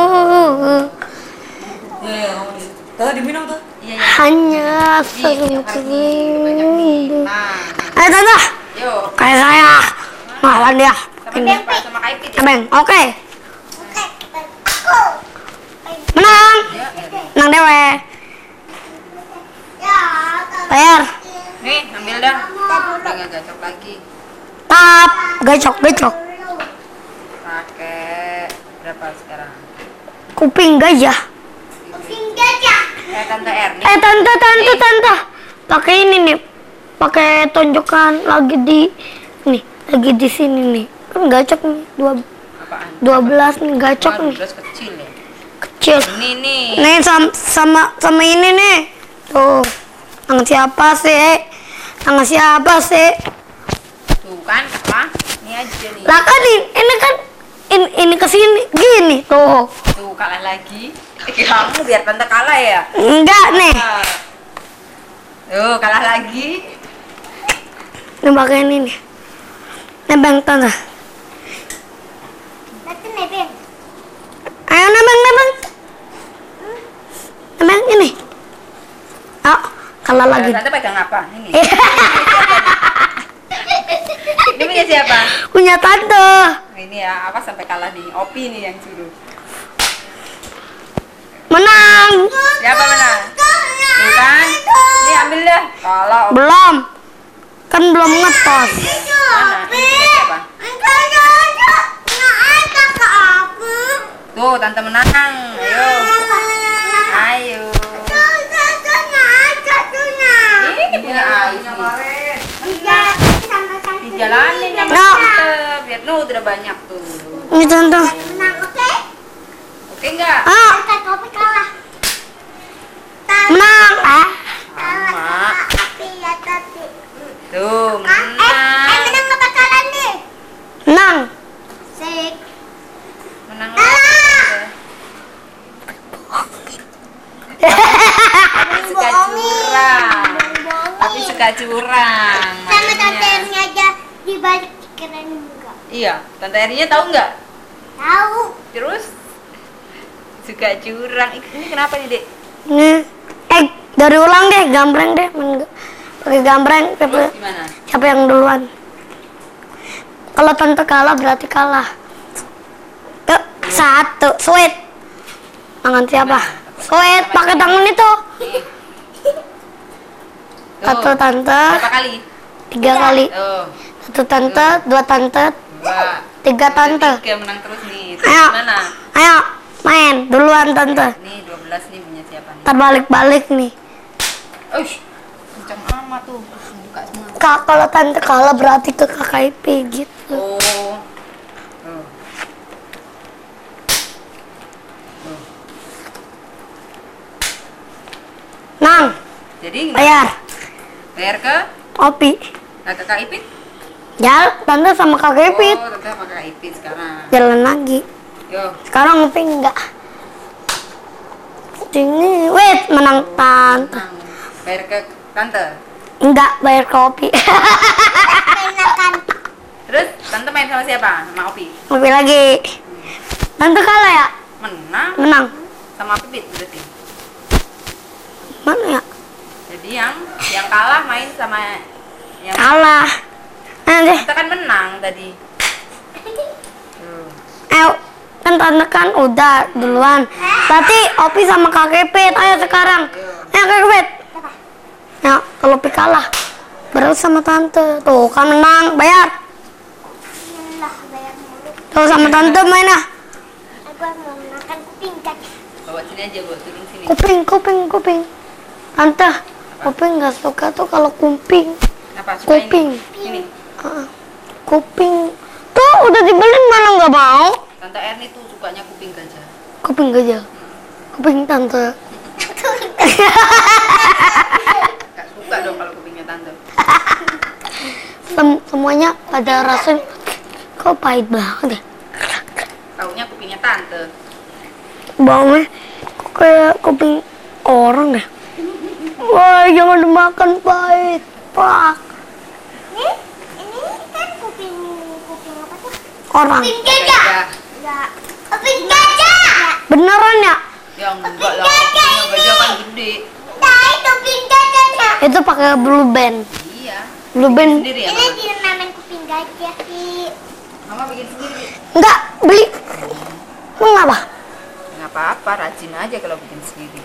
Tuh diminum tuh.
Iya, iya.
Hanya serimut rindu.
Nah,
Ayo tante,
yuk.
kayak saya malah dia.
Sama siapa? Sama Kak Ipit ya?
Abang, oke,
Oke, go.
menang,
Ya, ya.
menang dewe.
Ya,
Bayar,
Nih, ambil dah. Udah nggak gacok lagi.
tap, gacok, gacok.
Pakai berapa sekarang?
Kuping gajah.
kuping gajah.
Tante Erni.
Tante, pakai ini nih, pakai tonjokan lagi di, nih, lagi di sini nih. Kan gacok nih,
Apaan?
12 nih gacok
Waduh,
nih,
beras kecil ya.
kecil.
Ini nih.
Nih sama ini nih. Tuh. Tangan siapa sih? Tangan siapa sih?
Tuh kan, apa? Ini aja nih.
Lah kan ini kan ini kesini gini tuh.
Tuh kalah lagi. Kamu biar tante kalah ya.
Enggak nih.
Ah. Tuh kalah lagi.
Ini pakai ini nih. Nebang tante.
Nanti nebeng.
Ayo nebang. Nebang ini. Oh, kalah lagi.
Tante pegang apa? Ini. Ini punya siapa?
Punya tante.
Ini ya, apa sampai kalah nih? Opi nih yang suruh.
Menang.
Siapa menang? Tuh kan? Ini ambil dah. Kalah Opi.
Belum. Kan belum ngetos.
Mana? Ini punya siapa? Tuh, tante menang. Ayo. Ayo. Ini punya Ais nih. Dijalanin yang
No.
tante. Biar nuh udah banyak tuh.
Ini tante.
Oke enggak?
Ah, menang. Ah.
Sama. Tuh, menang.
Menang.
Menang lagi. Tapi suka curang. Tapi suka curang.
Sama
makanya.
tante Erni aja dibalik keren juga.
Iya, tante Erinya tahu nggak?
Tahu.
Terus suka curang. Ini kenapa nih, Dek?
Nih. Dari ulang deh, gambreng deh. Pakai gambreng.
Terus gimana?
Siapa yang duluan? Kalau tante kalah berarti kalah. Yuk, 1, sweet. Tangan siapa? Sweet, pakai tangan itu.
Nih. Tuh.
1 tante,
Berapa kali?
3 kali.
Tuh.
1 tante, 2 tante,
2.
3 tante.
3 menang terus nih. Terus
Ayo.
gimana?
Ayo, main. Duluan tante.
Nih 12 nih punya siapa nih?
Ntar balik-balik nih.
Uish, kencang amat tuh. Buka semua.
Kak, kalau tante kalah berarti ke KKIP gitu.
Oh. Tuh.
Nang,
Jadi gimana?
bayar.
Bayar ke
Opi.
Kakak Ipit?
Jalan, tante sama KKIP.
Oh, tante sama Kakak Ipit sekarang.
Jalan lagi.
Yo.
Sekarang Opi enggak. Ini, wait, menang tante.
Nah, bayar ke tante.
Enggak, bayar ke Opi.
Enakan.
Terus tante main sama siapa? Sama Opi.
Opi lagi. Tante kalah ya?
Menang
Menang.
sama Pipit berarti.
Mana ya?
Jadi yang kalah main sama yang
Kalah. Nanti,
kita kan menang tadi. Tuh.
ayo. Kan tante kan udah duluan. Berarti Opi sama KKP. Ayo sekarang. Ayo KKP. Ya, kalau Opi kalah. Baru sama tante. Tuh, kan menang. Bayar.
Lah, bayar mulu.
Tuh, sama tante main ah.
Aku mau makan kuping kan.
Bawa sini aja, Bu. Turun sini.
Kuping. Tante, Opi nggak suka tuh kalau kuping.
Apa? Suka
Kuping.
ini? Ini.
Ah, kuping. Tuh, udah dibeliin malah nggak mau.
Tante Erni tuh sukanya kuping gajah.
Kuping gajah. Kuping tante.
Gak suka dong kalau kupingnya tante.
Semuanya pada rasanya kok pahit banget ya.
Taunya kupingnya tante.
Baunya kok kayak kuping orang deh. Wah, jangan dimakan pahit. Pak.
Ini kan kuping apa tuh?
Orang.
Kuping gajah. Ya. Kuping gajah.
Beneran ya?
Ya enggak lah, kupingnya gajah kan gede.
Nah, itu kuping gajahnya.
Itu pakai blue band.
Iya.
Blue band.
Sendiri ya,
Ini
Mama?
dinamain kuping gajah sih.
Mama bikin sendiri.
Enggak, beli. Mengapa?
Nggak apa-apa, rajin aja kalau bikin sendiri.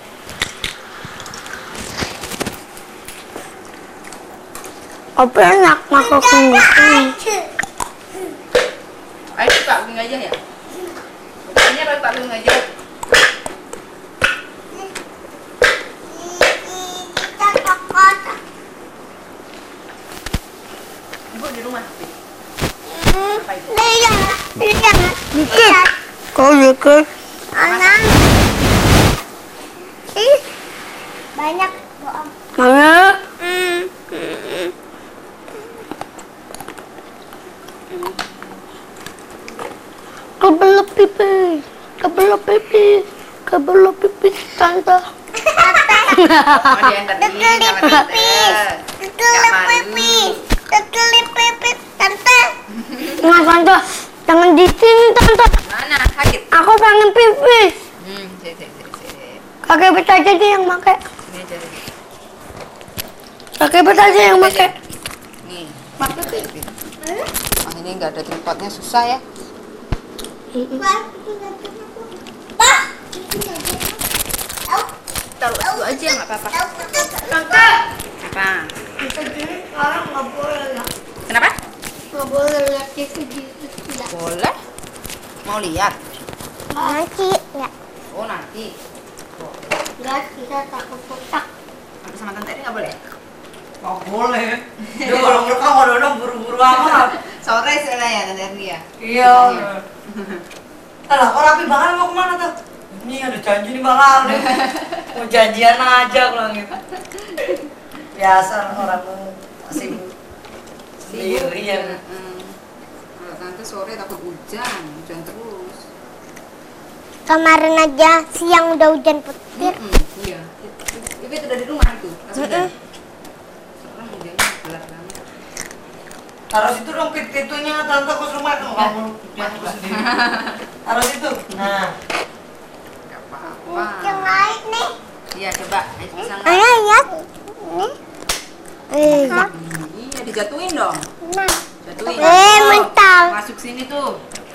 Apa enak makan kuping?
Ayo suka kuping gajah ya? Kupingnya kalau Pak kuping gajah.
Kita kokot.
Ibu di rumah. Apa itu?
Lihat.
Dikit. Kau dikit.
Anak. Ih. Banyak bohong.
Mana? Kebelah pipi. Kebelah pipi. Kebelah pipi tante.
Mau diantarin sama tante.
Kekelip pipis. Kekelip pipis. Tante.
Nah tante, jangan di sini tante.
Mana? Sakit?
Aku pengen pipis.
Sini.
Kakek bet aja deh yang make.
Sini aja.
Kakek bet aja yang make.
Nih. Pakai pipis. Ah, ini nggak ada tripodnya, susah ya.
Pak.
Taruh dulu aja nggak apa-apa.
Tante,
Apa?
kita gini sekarang nggak boleh ya.
Kenapa?
Nggak boleh lihat TV gitu ya.
Boleh. Mau lihat?
Nanti ya.
Oh nanti.
Nggak, kita takut kotak.
Aku sama tante ini nggak boleh.
Nggak boleh. Dia kalau ngerekam kadang-kadang buru-buru amat.
Sore soalnya ya tante Erni ya.
Iya. Alah, kok rapi banget mau kemana tuh? Ini ada janji nih bakal nih. Mau janjian aja aku bilang gitu. Biasa orang sibuk sendirian.
Kalau tante sore takut hujan terus.
Kemarin aja siang udah hujan petir.
Iya. Ibu itu udah di rumah itu. Hujan. Sekarang hujannya gelap banget.
Taruh situ dong itunya tante kos rumah itu nggak mau aku sendiri. Taruh situ. Nah,
Gak apa-apa.
Yang lain nih.
Iya coba. Ayo pisang.
Ayo lihat. Nih. Iya.
Iya dijatuhin dong.
Nah.
Jatuhin.
Mental.
Masuk sini tuh.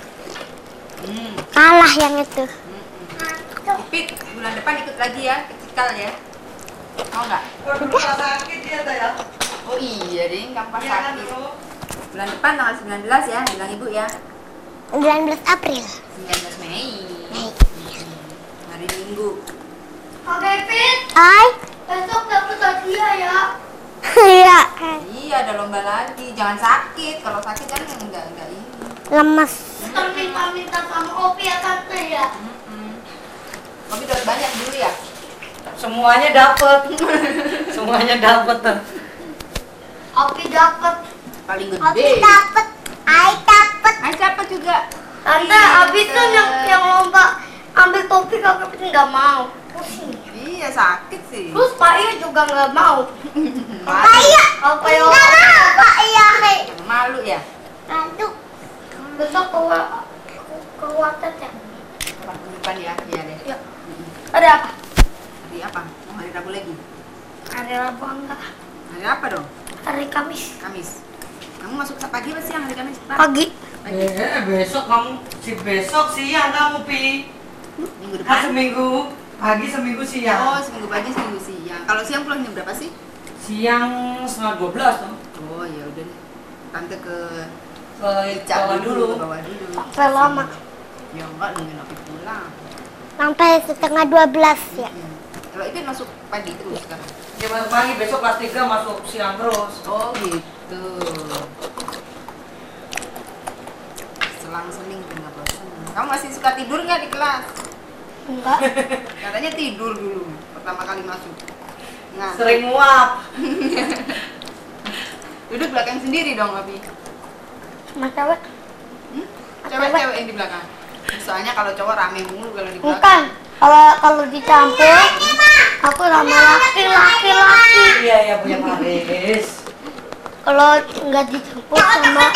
Kalah yang itu.
Ipit bulan depan ikut lagi ya ke Cikal ya. Mau nggak?
udah sakit dia tuh ya.
Oh iya deh, gampang
Iya kan,
sakit.
Bro?
Bulan depan tanggal 19 ya, bilang ibu ya.
19 April.
19 Mei.
Mei.
Hari Minggu.
Oke, Pit.
Hai.
Besok dapat hadiah ya.
Iya.
Iya, ada lomba lagi. Jangan sakit. Kalau sakit kan enggak ini.
Lemes.
Kita minta sama Opi ya tante ya.
Tapi dapat banyak dulu ya.
Semuanya dapet. Semuanya dapet tuh.
Opi dapat.
Paling
Opi
gede.
dapet. Ai dapet.
Ay, dapat juga.
Tante,
Iya,
abis itu
bener.
yang lomba ambil topi kakek Pit nggak mau. Pusing.
Iya, sakit sih.
Terus Pak Iya juga nggak mau.
Pak Iya.
Apa ya?
Nggak mau Pak Iya.
Malu ya.
Aduh.
Besok ke Watet ya.
Minggu depan ya. Iya deh.
Ya. Ada apa?
Hari apa? Mau hari Rabu lagi.
Hari Rabu enggak.
Hari apa dong?
Hari Kamis.
Kamis. Kamu masuk pagi apa siang hari Kamis?
Pagi.
Besok kamu besok siang kamu pi.
Minggu
Kan
depan.
seminggu pagi seminggu
Oh,
siang.
seminggu pagi, seminggu siang. Kalau siang pulang jam berapa sih?
Siang 11:30 tuh.
Oh, ya udah deh. Tante ke
Ke bawah dulu.
Ke bawah dulu.
Sampai lama.
Ya enggak, nungguin Opi pulang.
Sampai setengah 12 ya.
Kalau itu masuk pagi terus sekarang.
Dia masuk pagi, besok kelas 3 masuk siang terus.
Oh, gitu. selang-seling tuh nggak bosan. Kamu masih suka tidur nggak di kelas?
Enggak.
Katanya tidur dulu pertama kali masuk. Nah,
Sering nguap.
duduk belakang sendiri dong, Abi.
Sama cewek?
Hmm? Cewek-cewek yang di belakang. Soalnya kalau cowok rame mulu kalau di belakang.
Bukan. Kalau dicampur, aku sama laki-laki.
Iya iya punya Paris.
Kalau nggak dicampur sama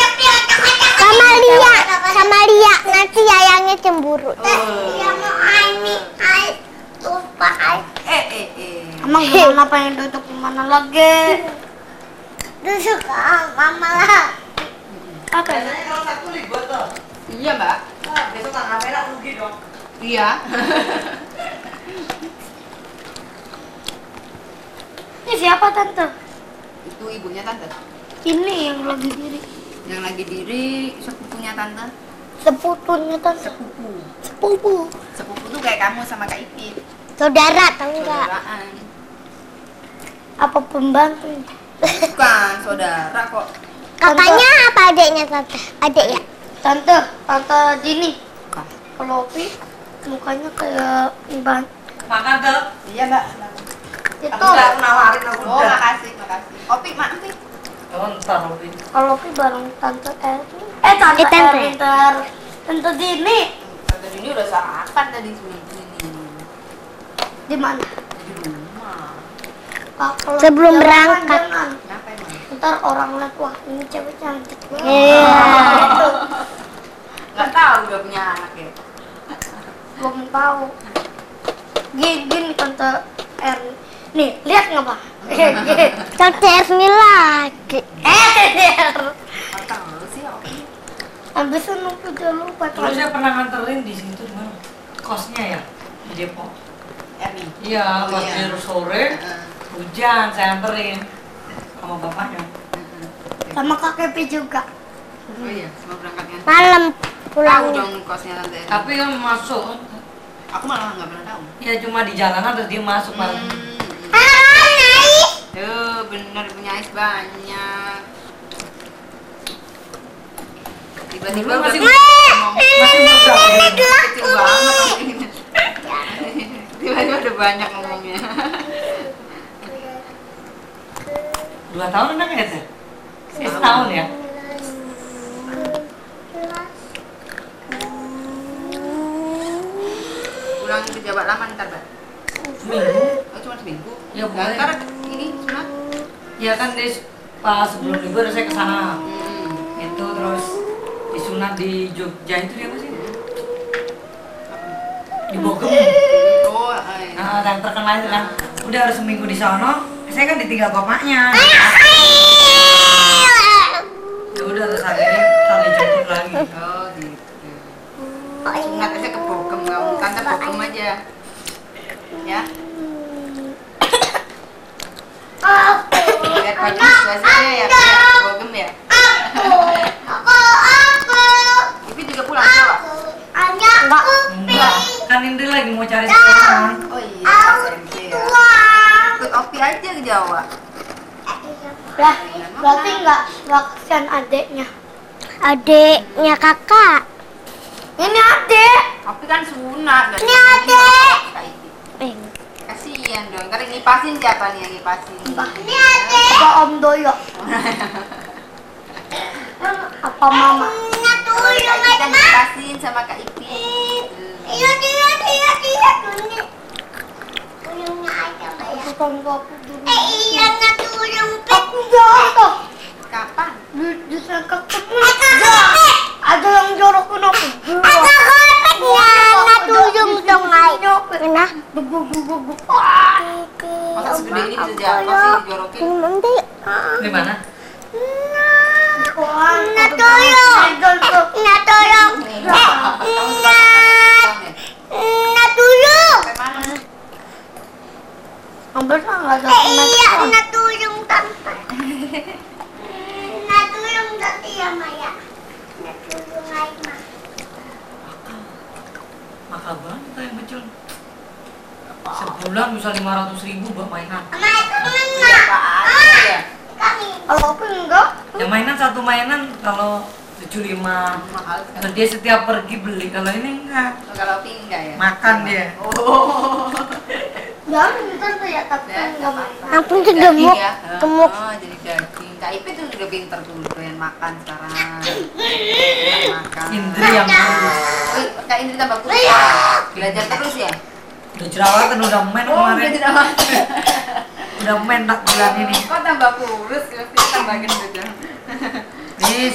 sama Lia nanti yayangnya cemburu.
Iya,
mau lupa
emang gimana pengen duduk di mana lagi?
duduk mama lah.
Apa ya?
Biasanya kalau satu libur tuh.
Iya, Mbak.
Wah, besok tanggal merah rugi dong.
Iya.
Ini siapa tante?
Itu ibunya tante.
Ini yang lagi diri.
Yang lagi diri sepupunya tante.
Sepupunya tante.
Sepupu.
Sepupu.
Sepupu tuh kayak kamu sama Kak Ipit.
Saudara tahu nggak?
Saudaraan.
Apa pembantu?
Bukan saudara kok.
Kakaknya apa adiknya tante? Adik ya?
Tante Dini.
Bukan.
Kalau Opi mukanya kayak ban.
Makan tuh.
Iya, Mbak.
Itu
Aku udah nawarin aku
Oh,
udah.
makasih. Opi, maaf nih.
Oh, ntar Robin.
kalau Opi bareng tante tante
Tante.
Pintar. Tante Dini.
Tante Dini udah sarapan tadi sebelum ini.
Di mana?
Di rumah.
Pak, kalau
Sebelum
jangan,
berangkat.
jangan.
Kenapa emang?
Ntar orang lihat wah ini cewek cantik.
Iya.
Nggak tahu udah punya anak ya.
Belum tahu. Gini tante R. Nih lihat nggak pak?
Tante Erni lagi.
R.
Nggak tahu sih, Opi.
Abis itu udah lupa.
Terus saya pernah nganterin di situ di mana? Kosnya ya di Depok.
Erni.
Iya,
Oh,
pas
iya.
di sore hujan saya anterin sama bapaknya.
Sama Kak Kepi juga.
Oh iya, semua berangkatnya.
Malam
Tahu
pulang.
dong kosnya tante Erni.
Tapi kan masuk,
Aku malah nggak pernah tahu.
ya cuma di jalanan terus dia masuk malam.
Tuh, bener punya es banyak. Tiba-tiba
Dulu masih
ngomong
masih muda.
kecil banget ini. Tiba-tiba udah banyak ngomongnya.
2 tahun enggak ya teh? Setahun ya?
Pulang ke Jawa lama ntar, Mbak.
Seminggu.
Oh, cuma seminggu.
Ya, boleh.
Ntar ini sunat.
Ya kan pas sebelum libur saya ke sana.
Hmm.
Itu terus disunat di Jogja itu ya apa sih? Di Bogem.
Oh,
Nah, yang terkenal itu kan. Udah harus seminggu di sana. Saya kan ditinggal bapaknya. Ya udah terus akhirnya tak dijemput lagi.
oh gitu. Sunat aja ke Bogem, kamu tante Bogem aja. Ya. Lihat baju situasinya ya, kayak Bogem ya. Ipi juga pulang Jawa.
Enggak. Kan Indri lagi mau cari sekolah.
Oh iya, SMP ya. Ikut Opi aja ke Jawa.
Lah, berarti nggak kasihan adeknya.
Adiknya kakak.
Ini adek.
Opi kan sunat.
Ini adek.
Kasihan dong. Ntar yang ngipasin siapa nih yang ngipasin?
Ini adek.
Apa Om Doyo? Apa Mama?
Kalau Kak Ipi kan ngipasin sama Kak Ipi.
Iya. Tuyulnya aja Maya.
Aku tunggu aku dulu.
Iya na tuyul.
Aku jatuh.
Kapan?
Di sana ketemu. Ada yang jorokin aku.
Ada kopetnya na tuyul dong ay. Nah.
Buk.
Masa segede ini bisa jatuh sih dijorokin?
Nanti.
Di mana?
Na tuyul. Na tuyul.
Kamu suka sama
Na tuyul.
sampai mana?
Ambil nggak ada
Iya na tuyul tante. Na tuyul tante ya Maya. Na tuyul ay ma.
Mahal banget kita yang kecil. Sebulan bisa 500.000 buat mainan.
Ma itu temen
Iya,
ma.
Pak. Iya.
Kami.
Kalau aku enggak.
Ya mainan satu mainan kalau di 75.
Mahal
Nah,
kan.
dia setiap pergi beli, kalau ini enggak.
Oh, kalau Opi enggak ya?
Makan dia.
Oh.
Jangan bentar tuh ya, tapi
Ya,
nggak mau.
apa-apa.
Ampun, tuh
Daging
gemuk,
ya.
gemuk.
Oh, jadi daging. Kak Ipin tuh udah pinter tuh doyan makan sekarang. Makan.
Indri yang kurus.
Oh, Kak Indri tambah kurus. Belajar terus ya?
Udah jerawatan, udah men
Oh,
kemarin.
udah tidak makan.
Udah men tak bulan ini.
Kok tambah kurus? Mesti tambah gendut ya.
Nis.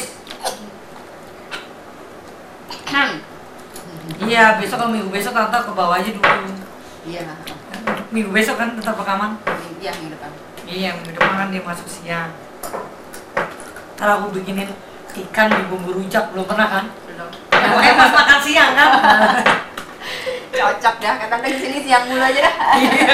Iya, besok kalau minggu besok tante ke bawah aja dulu.
Iya.
Minggu besok kan tetap rekaman.
Iya, minggu depan.
Iya, minggu depan kan dia masuk siang. Ntar aku bikinin ikan di bumbu rujak, belum pernah kan?
Belum.
Ya, makanya pas makan siang kan?
Cocok dah, kata di sini siang mulu aja dah.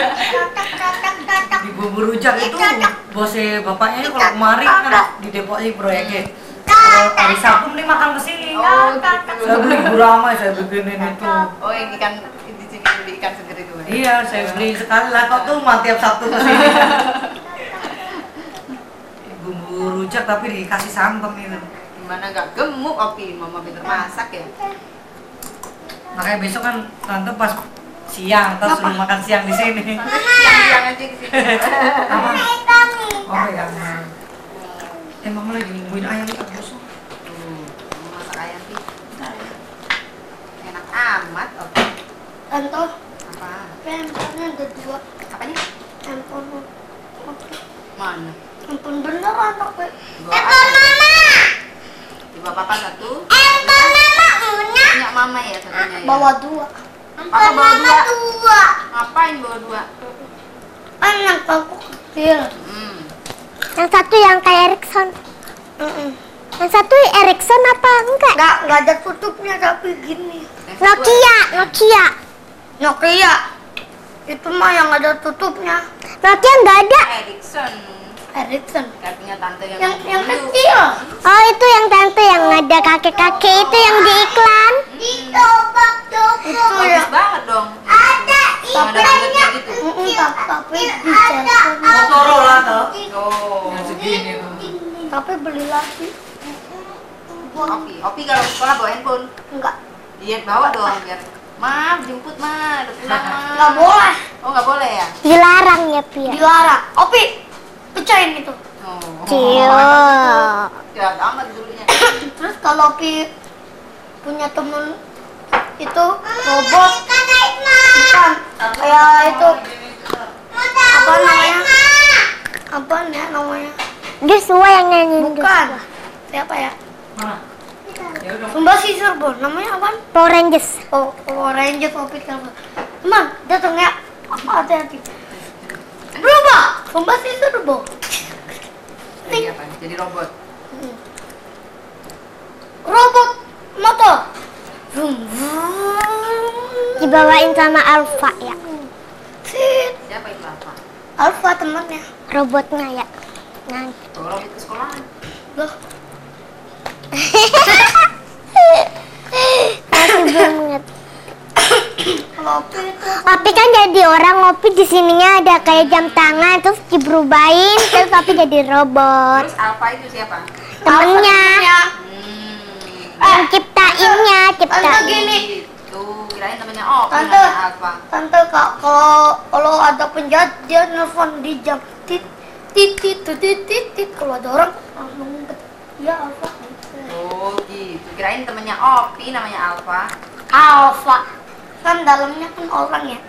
Di bumbu rujak itu bosnya bapaknya itu kalau kemarin kan di Depok aja proyeknya. Kalau hari Sabtu nih makan kesini.
Oh, gitu.
Saya beli gurame, saya bikinin itu.
Oh, yang ikan di sini beli ikan sendiri tuh.
Iya, saya beli sekali lah kok tuh mah tiap Sabtu kesini. Bumbu rujak tapi dikasih santan itu.
Gimana gak gemuk Opi, mama pinter masak ya.
Makanya besok kan tante pas siang, terus suruh makan siang di sini.
Siang-siang aja di sini.
Apa? Oh ya. Emang lagi nungguin ayam tak busuk.
Tuh, mama masak ayam sih. Enak amat Opi.
Tante,
Apa?
handphonenya ada 2.
Apanya?
Handphone. Oke.
Mana?
Handphone beneran tapi.
Coba papa satu.
Mama
Punya mama ya satunya ya.
Bawa 2.
Papa bawa dua. Ngapain bawa dua?
Kan yang aku kecil.
Yang satu yang kayak Erikson. Yang satu Erikson apa enggak?
Nggak ada tutupnya tapi gini.
Nokia.
Nokia. Itu mah yang ada tutupnya.
Nokia enggak ada.
Erikson.
Ericsson.
Kayak punya tante
Yang
dulu.
kecil.
Oh, itu yang tante yang ada kakek-kakek itu yang di iklan.
Itu
Bagus
ya.
banget dong.
Ada
Yang ada bulatnya gitu.
Tapi di telepon.
Motorola tuh.
Oh.
Yang segini tuh.
Tapi beli lagi.
Opi kalau sekolah bawa handphone.
Enggak.
Iya bawa dong biar. Maaf jemput mah, udah pulang mah.
Nggak boleh.
Oh nggak boleh ya?
Dilarang ya, Pia.
Dilarang. Opi, pecahin itu.
Oh.
Cio.
Jahat amat dulunya.
Terus kalau Opi punya temen itu robot, bukan kayak itu apa namanya? Apa ya namanya?
Dia semua yang nyanyiin
Bukan. Siapa ya?
Mana? Ya udah.
Sumba Sisir, Bo. Namanya apa?
Power Rangers.
Oh, Rangers Opi telepon. Teman, datang ya. Hati-hati. Berubah. Sumba Sisir, Bo.
Jadi apa? Jadi robot.
Robot motor. Vroom, vroom.
Dibawain sama Alfa ya.
Sit.
Siapa itu apa?
Alfa temannya.
Robotnya ya. Nah.
Bawa robot ke sekolah.
Loh,
Masih belum ngerti.
kalau Opi itu
Opi kan jadi orang, Opi di sininya ada kayak jam tangan terus diberubahin terus Opi jadi robot.
Terus Alfa itu siapa?
Temennya yang ciptainnya,
Tante
ciptain.
gini.
Itu kirain namanya Opi
Tante.
namanya Alfa.
Tante Kak, kalau ada penjahat dia nelfon di jam tit tit tit tit tit tit. Kalau ada orang langsung ngumpet. Ya Alfa.
Oh gitu. Kirain temennya Opi namanya Alfa.
Alfa. Kan dalamnya kan orang ya.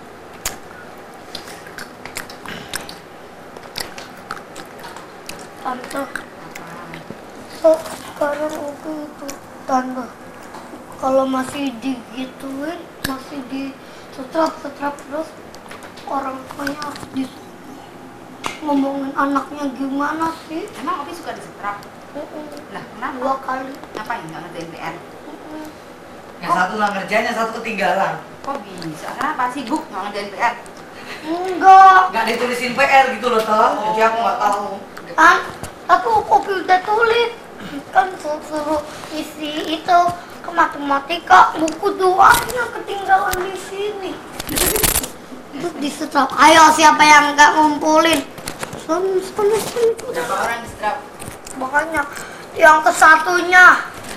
Tante. Oh, sekarang Opi itu Tante. Kalau masih digituin, masih di setrap terus orang tuanya harus ngomongin anaknya gimana sih?
Emang Opi suka disetrap? Lah kenapa?
2 kali.
Ngapain nggak ngerjain PR?
Yang satu nggak ngerjain, yang satu ketinggalan.
Kok bisa? Kenapa? Sibuk nggak ngerjain PR?
Enggak.
Nggak ditulisin PR gitu loh toh. Jadi aku nggak tahu.
Kan aku Opi udah tulis. Kan suruh isi itu ke matematika, buku doanya ketinggalan di sini. Terus disetrap. Ayo siapa yang nggak ngumpulin? Sana.
Berapa orang disetrap?
Makanya yang kesatunya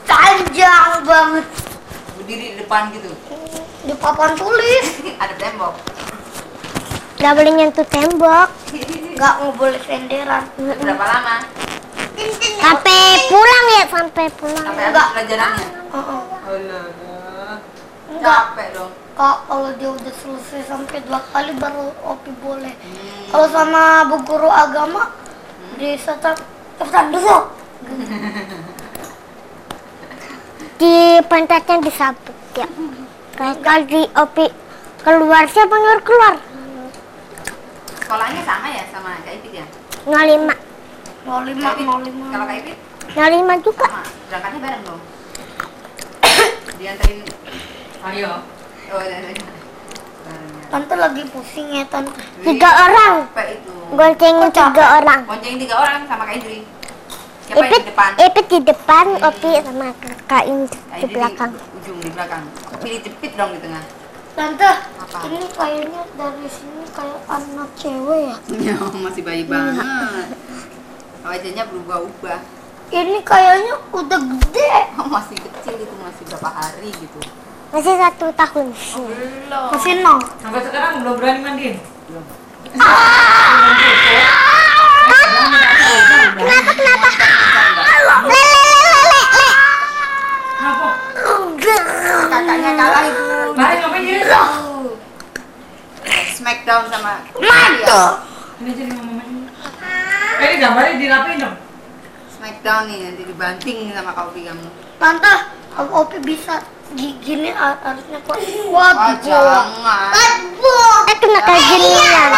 Panjang banget.
Berdiri di depan gitu.
Di papan tulis.
Ada tembok.
Nggak boleh nyentuh tembok.
Nggak mau boleh senderan.
Berapa lama?
Sampai pulang ya, sampai pulang.
Sampai
Enggak.
habis pelajarannya.
Heeh.
Enggak. Capek dong.
Kak, kalau dia udah selesai sampai 2 kali baru Opi boleh. Kalau sama bu guru agama di setan dulu.
Di pantatnya disabut ya. Kalau di Opi keluar, siapa nyuruh keluar?
Sekolahnya sama ya sama Kak Ipit ya?
05.
05,
Kak Ipit,
05.
kalau Kak Ipit
05 juga.
sama. Berangkatnya bareng dong. Dianterin.
Ayo.
Oh, iya. Bareng ya.
Tante lagi pusing ya, Tante.
3 orang.
Capek itu.
Goncengin 3 orang.
Boncengin 3 orang sama Kak Indri. Siapa yang
Ipit,
di depan?
Ipit di depan, Opi sama kakak ini
Kak
di
Indri
belakang.
di ujung di belakang. Pilih jepit dong di tengah.
Tante,
Apa?
ini kayaknya dari sini kayak anak cewek ya.
Ya, masih bayi banget. Wajahnya berubah-ubah.
Ini kayaknya udah gede.
Masih kecil itu, masih berapa hari gitu.
Masih 1 tahun.
Belum.
Masih 0.
Sampai sekarang belum berani mandiin.
Belum.
Kenapa?
Kakaknya kalah itu.
Lari ngapain dia?
Smackdown sama
Mantap.
Ini jadi ngomongin. Ini gambarnya dirapiin dong.
Smackdown nih nanti dibanting sama Kak Opi kamu.
Tante, kalau Opi bisa gini harusnya kuat.
Oh,
Waduh,
jangan.
Kena keginian.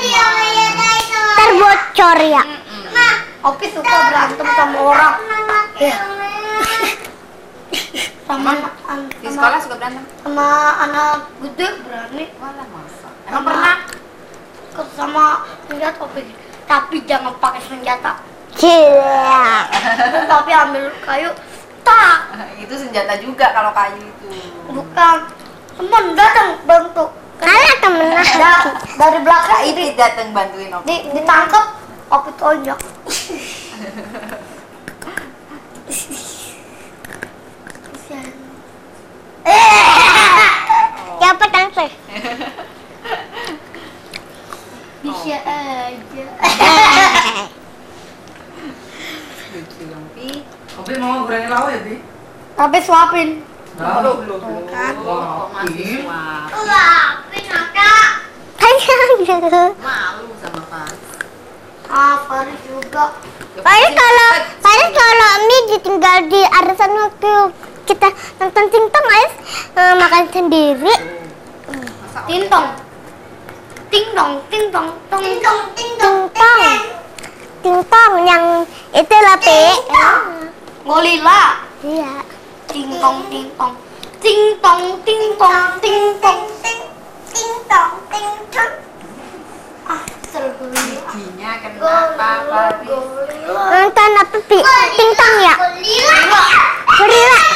Terbocor ya.
Opi suka berantem sama orang. Ya. Sama
Di sekolah suka berantem?
sama anak gede berani.
Walah masa. Emang pernah?
Sama senjata Opi. Tapi jangan pakai senjata.
Cia.
Tapi ambil kayu. Tak.
Itu senjata juga kalau kayu itu.
Bukan. Temen datang bantu.
Kalah temen
Dari belakang
Kak Ipit datang bantuin Opi.
ditangkap. Opi tonjok. Kasihan.
Siapa tante?
Bisa aja.
Lucu dong, Pi.
Opi mau gorengin lauk ya, Bi?
Tapi suapin.
Belum.
Kan?
Kok masih suap?
Kayak
Malu sama Fas.
Faris juga.
Paling kalau mie ditinggal di arisan waktu kita nonton Singtong guys, makan sendiri.
Masa Opi
Tintong. Ting-tong, ting-tong, tong-tong.
Singtong yang itu lah Pi.
Golila.
Iya.
Ting-tong, ting-tong. Ting-tong, ting-tong, ting-tong. Ah, seru.
giginya kenapa Faris?
Nonton apa Pi? Singtong ya. Gorila.